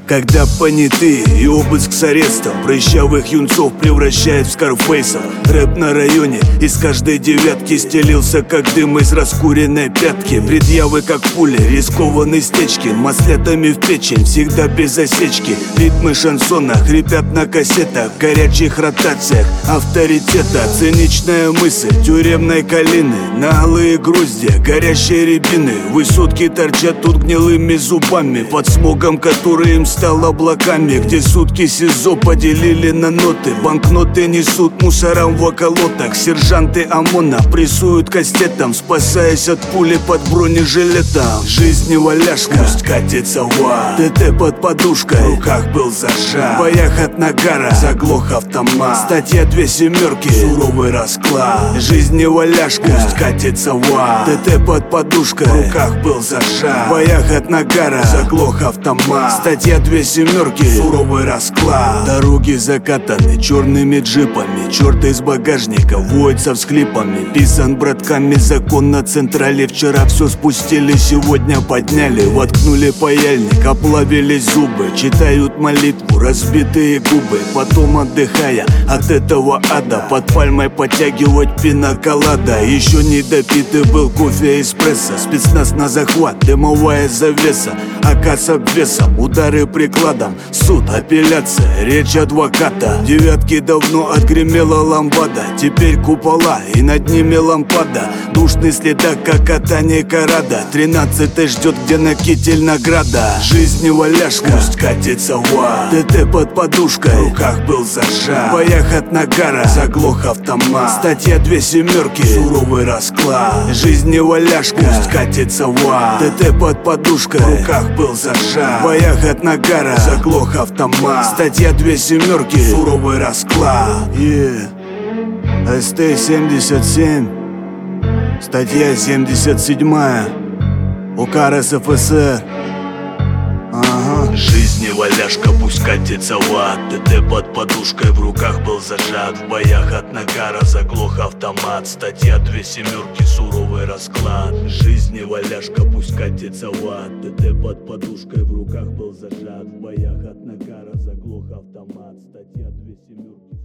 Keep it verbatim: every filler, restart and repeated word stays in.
Когда понятые и обыск с арестом прыщавых юнцов превращает в скарфейсов. Рэп на районе из каждой девятки стелился, как дым из раскуренной пятки. Предъявы, как пули, рискованный стечки, маслятами в печень, всегда без осечки. Ритмы шансона хрипят на кассетах, в горячих ротациях авторитета. Циничная мысль тюремной калины, наглые гроздья, горящие рябины. Высотки торчат тут гнилыми зубами, под смогом, который им стал облаками. Где сутки СИЗО поделили на ноты, банкноты несут мусорам в околотах. Сержанты ОМОНа прессуют кастетом, спасаясь от пули под бронежилетом. Жизнь не валяшка, пусть катится в ад. ТТ под подушкой, в руках был зажат. В боях от нагара заглох автомат. Статья две семерки, суровый расклад. Жизнь не валяшка, пусть катится в ад. ТТ под подушкой, в руках был зажат. В боях от нагара заглох автомат. Статья две семерки, суровый расклад. Дороги закатаны черными джипами, черт из багажника воет со всхлипами. Писан братками закон на централе. Вчера все спустили, сегодня подняли. Воткнули паяльник, оплавили зубы. Читают молитву, разбитые губы. Потом, отдыхая от этого ада, под пальмой подтягивать пиноколада. Еще не допитый был кофе эспрессо. Спецназ на захват, дымовая завеса. АК с обвесом, удары прикладом. Суд, апелляция, речь адвоката. Девятки давно отгремела ламбада. Теперь купола и над ними лампада. Душный следак, как катание карада. Тринадцатый ждет, где на китель награда. Жизнь не валяшка, пусть катится в ад. ТТ под подушкой, в руках был зажат. В боях от нагара заглох автомат. Статья две семерки, суровый расклад. Жизнь не валяшка, пусть катится в ад. ТТ под подушкой, в руках был зажат. В боях от нагара заглох автомат. Статья две семерки, суровый расклад. yeah. СТ семьдесят семь, статья семьдесят семь, УК РСФСР. Ага. Жизнь не валяшка, пусть катится в ад. ТТ под подушкой, в руках был зажат. В боях от нагара заглох автомат. Статья две семерки, суровый расклад. Жизнь не валяшка, пусть катится в ад. ТТ под подушкой, в руках был зажат. В боях от нагара заглох автомат. Статья две семерки.